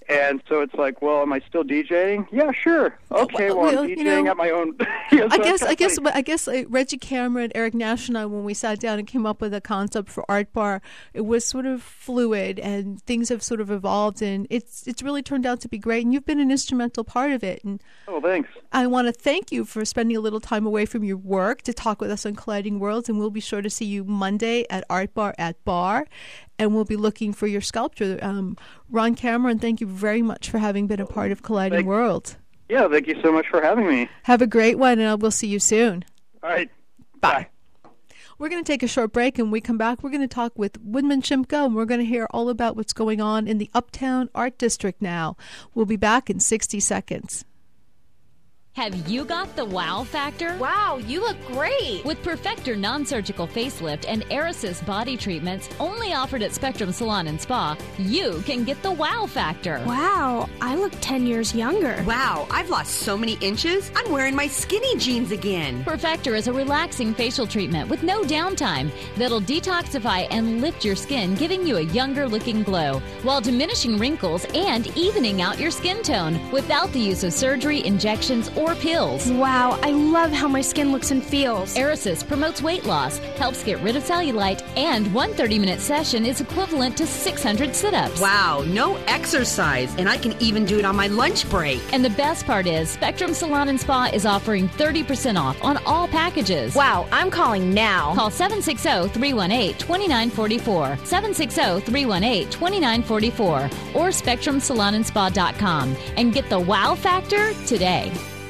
And so it's like, well, am I still DJing? Yeah, sure. Okay, well, Well, I'm you DJing know, at my own. Yeah, so I guess, it's I guess, like- I guess, uh, Reggie Cameron, Eric Nash, and I, when we sat down and came up with a concept for Art Bar, it was sort of fluid, and things have sort of evolved, and it's it's really turned out to be great. And you've been an instrumental part of it. And Oh, thanks. I want to thank you for spending a little time away from your work to talk with us on Colliding Worlds, and we'll be sure to see you Monday at Art Bar at Bar, and we'll be looking for your sculpture. Um, Ron Cameron, thank you very much for having been a part of Colliding Thank- Worlds. Yeah, thank you so much for having me. Have a great one, and we'll see you soon. All right. Bye. We're going to take a short break, and when we come back, we're going to talk with Woodman Shimko, and we're going to hear all about what's going on in the Uptown Art District now. We'll be back in sixty seconds. Have you got the wow factor? Wow, you look great! With Perfector non-surgical facelift and Erisys body treatments only offered at Spectrum Salon and Spa, you can get the wow factor. Wow, I look ten years younger. Wow, I've lost so many inches. I'm wearing my skinny jeans again. Perfector is a relaxing facial treatment with no downtime that'll detoxify and lift your skin, giving you a younger looking glow while diminishing wrinkles and evening out your skin tone without the use of surgery, injections, or pills. Wow, I love how my skin looks and feels. Erisys promotes weight loss, helps get rid of cellulite, and one thirty-minute session is equivalent to six hundred sit-ups. Wow, no exercise, and I can even do it on my lunch break. And the best part is, Spectrum Salon and Spa is offering thirty percent off on all packages. Wow, I'm calling now. Call seven six zero, three one eight, two nine four four, seven six zero, three one eight, two nine four four, or spectrum salon and spa dot com and get the wow factor today.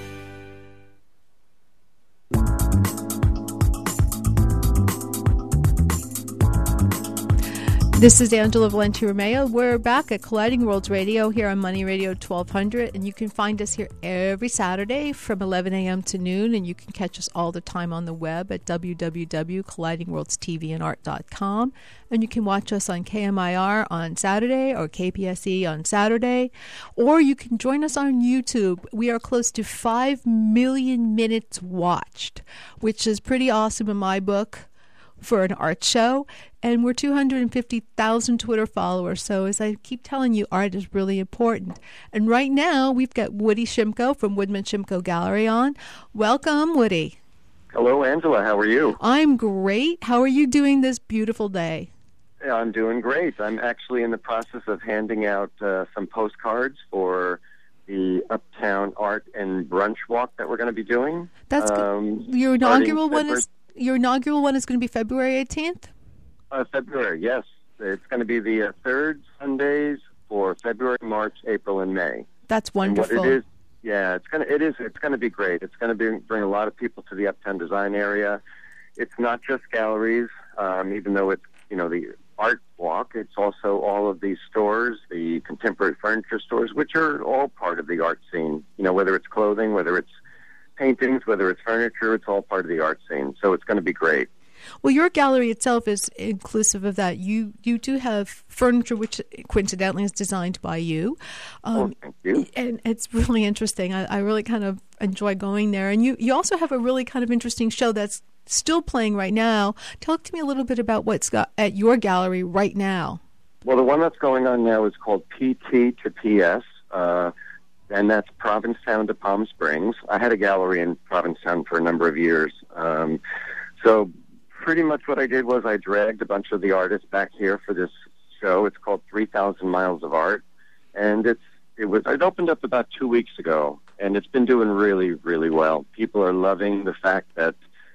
This is Angela Valenti Romeo. We're back at Colliding Worlds Radio here on Money Radio twelve hundred, and you can find us here every Saturday from eleven a.m. to noon, and you can catch us all the time on the web at w w w dot colliding worlds t v and art dot com, and you can watch us on K M I R on Saturday or K P S E on Saturday, or you can join us on YouTube. We are close to five million minutes watched, which is pretty awesome in my book for an art show, and we're two hundred fifty thousand Twitter followers. So as I keep telling you, art is really important. And right now, we've got Woody Shimko from Woodman Shimko Gallery on. Welcome, Woody. Hello, Angela. How are you? I'm great. How are you doing this beautiful day? Yeah, I'm doing great. I'm actually in the process of handing out uh, some postcards for the Uptown Art and Brunch Walk that we're going to be doing. That's um, good. Your inaugural one February- is your inaugural one is going to be February eighteenth? Uh, February, yes. It's going to be the uh, third Sundays for February, March, April, and May. That's And wonderful. what it is, yeah, it's going to it is it's going to be great. It's going to be, bring a lot of people to the Uptown Design area. It's not just galleries, um, even though it's you know the art walk. It's also all of these stores, the contemporary furniture stores, which are all part of the art scene. You know, whether it's clothing, whether it's paintings, whether it's furniture, it's all part of the art scene. So it's going to be great. Well, your gallery itself is inclusive of that. You you do have furniture, which coincidentally is designed by you. Um, oh, thank you. And it's really interesting. I, I really kind of enjoy going there. And you, you also have a really kind of interesting show that's still playing right now. Talk to me a little bit about what's got at your gallery right now. Well, the one that's going on now is called P T to P S, uh, and that's Provincetown to Palm Springs. I had a gallery in Provincetown for a number of years. Um, so pretty much what I did was I dragged a bunch of the artists back here for this show. It's called three thousand Miles of Art, and it's it was it opened up about two weeks ago, and it's been doing really, really well. People are loving the fact that,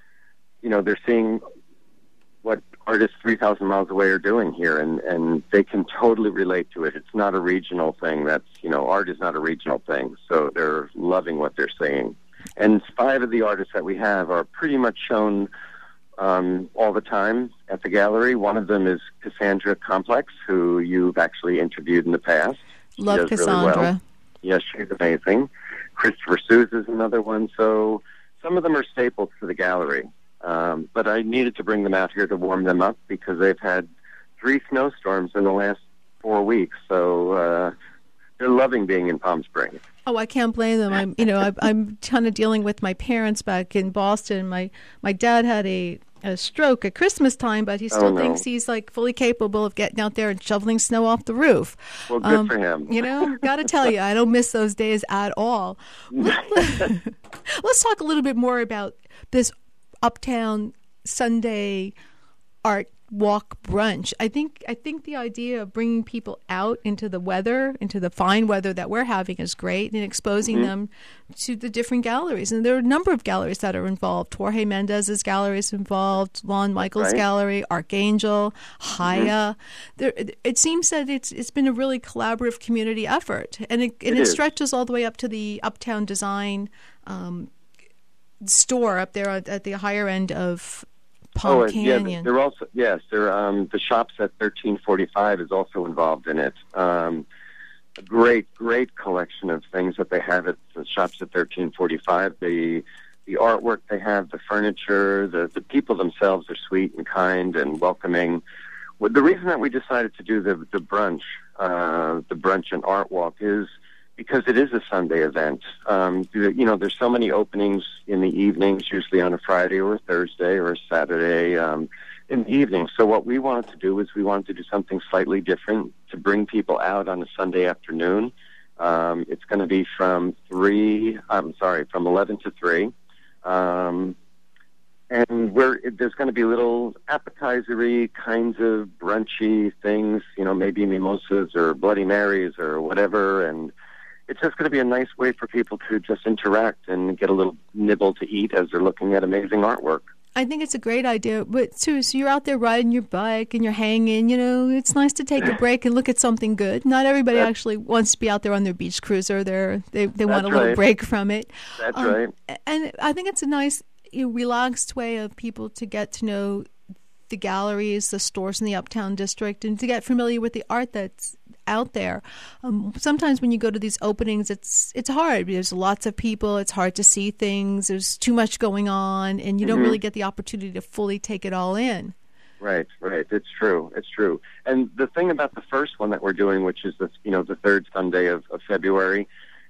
you know, they're seeing what artists three thousand miles away are doing here, and, and they can totally relate to it. It's not a regional thing. That's, you know, art is not a regional thing. So they're loving what they're seeing. And five of the artists that we have are pretty much shown um, all the time at the gallery. One of them is Cassandra Complex, who you've actually interviewed in the past. She Love does Cassandra. Really well. Yes, she's amazing. Christopher Sousa is another one. So some of them are staples to the gallery. Um, but I needed to bring them out here to warm them up because they've had three snowstorms in the last four weeks. So uh, they're loving being in Palm Springs. Oh, I can't blame them. I'm, you know, I, I'm kind of dealing with my parents back in Boston. My my dad had a, a stroke at Christmas time, but he still Oh, no. thinks he's like fully capable of getting out there and shoveling snow off the roof. Well, good for him. You know, got to tell you, I don't miss those days at all. Let's talk a little bit more about this Uptown Sunday art walk brunch. I think I think the idea of bringing people out into the weather, into the fine weather that we're having is great, and exposing Mm-hmm. them to the different galleries. And there are a number of galleries that are involved. Jorge Mendez's gallery is involved, Lon Michaels right. Gallery, Archangel, Haya. There, it seems that it's it's been a really collaborative community effort, and it, and It it is. stretches all the way up to the Uptown Design um, store up there at, at the higher end of Palm oh, and, yeah, Canyon. they're also yes, they're um, the shops at thirteen forty-five is also involved in it. Um, a great, great collection of things that they have at the shops at thirteen forty-five. The the artwork they have, the furniture, the the people themselves are sweet and kind and welcoming. Well, the reason that we decided to do the the brunch, uh, the brunch and art walk is because it is a Sunday event. Um, you know, there's so many openings in the evenings, usually on a Friday or a Thursday or a Saturday um, in the evening. So what we wanted to do is we wanted to do something slightly different to bring people out on a Sunday afternoon. Um, it's going to be from three, I'm sorry, from eleven to three. Um, and we're, there's going to be little appetizer-y kinds of brunchy things, you know, maybe mimosas or Bloody Marys or whatever, and it's just going to be a nice way for people to just interact and get a little nibble to eat as they're looking at amazing artwork. I think it's a great idea. But Sue, so you're out there riding your bike and you're hanging, you know, it's nice to take a break and look at something good. Not everybody That's, actually wants to be out there on their beach cruiser. They're, they they want a That's little right. break from it. That's Um, right. And I think it's a nice, you know, relaxed way of people to get to know the galleries, the stores in the Uptown District, and to get familiar with the art that's out there. Um, sometimes when you go to these openings, it's it's hard. There's lots of people. It's hard to see things. There's too much going on, and you don't Mhm. really get the opportunity to fully take it all in. Right, right. It's true. It's true. And the thing about the first one that we're doing, which is the you know the third Sunday of, of February,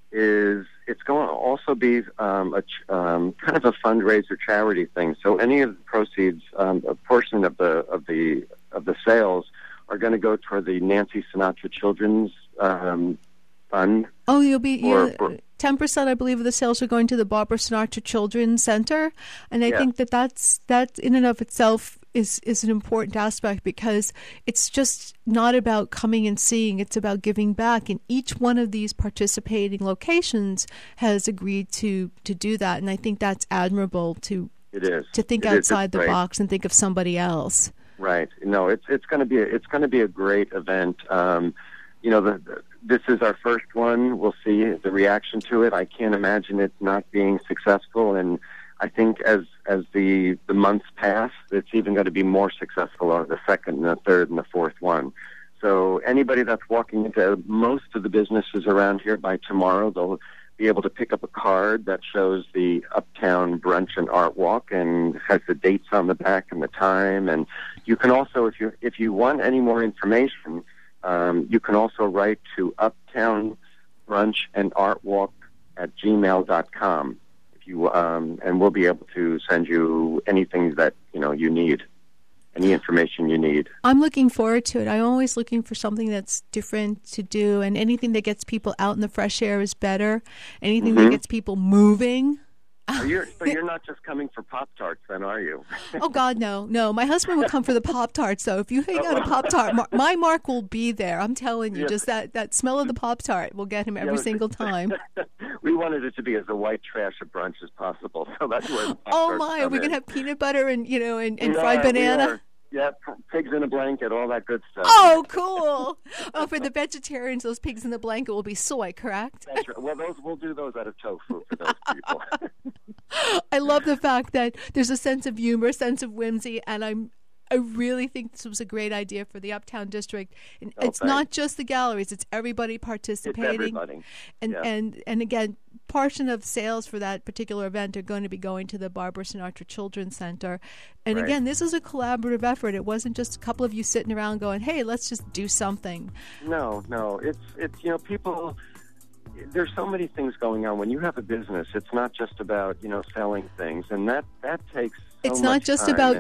is it's going to also be um, a ch- um, kind of a fundraiser charity thing. So any of the proceeds, um, a portion of the of the of the sales, are going to go toward the Nancy Sinatra Children's um, Fund. Oh, you'll be Or- yeah, or- ten percent, I believe, of the sales are going to the Barbara Sinatra Children's Center, and I Yeah. think that that's that in and of itself is is an important aspect, because it's just not about coming and seeing; it's about giving back. And each one of these participating locations has agreed to to do that, and I think that's admirable to It is to think It is. outside It's the great. box and think of somebody else. Right. No, it's it's going to be a, it's going to be a great event. Um, you know, the, the, this is our first one. We'll see the reaction to it. I can't imagine it not being successful, and I think as as the the months pass, it's even going to be more successful on the second and the third and the fourth one. So anybody that's walking into most of the businesses around here by tomorrow, they'll be able to pick up a card that shows the Uptown Brunch and Art Walk and has the dates on the back and the time. And you can also, if you if you want any more information, um, you can also write to Uptown Brunch and Art Walk at gmail dot com. If you um, and we'll be able to send you anything that you know you need, any information you need. I'm looking forward to it. I'm always looking for something that's different to do, and anything that gets people out in the fresh air is better. Anything Mhm. that gets people moving. So you're, so you're not just coming for Pop-Tarts then, are you? Oh, God, no. No, my husband would come for the Pop-Tarts, so if you hang out a Pop-Tart, mar- my mark will be there. I'm telling you, Yeah. just that, that smell of the Pop-Tart will get him every Yeah. single time. We wanted it to be as a white trash of brunch as possible, so that's where the Oh, Pop-Tarts my, are come we going in. to have peanut butter and, you know, and, and Yeah, fried we banana? are. Yeah, p- pigs in a blanket, all that good stuff. Oh, cool. Oh, for the vegetarians, those pigs in the blanket will be soy, correct? That's right. Well, those we'll do those out of tofu for those people. I love the fact that there's a sense of humor, a sense of whimsy, and I'm I really think this was a great idea for the Uptown District. And Oh, it's thanks. not just the galleries; it's everybody participating. everybody. And Yeah. and and again, portion of sales for that particular event are going to be going to the Barbara Sinatra Children's Center. And Right. again, this is a collaborative effort. It wasn't just a couple of you sitting around going, "Hey, let's just do something." No, no, it's it's you know people. there's so many things going on. When you have a business, it's not just about, you know, selling things, and that, that takes so It's not much just time. about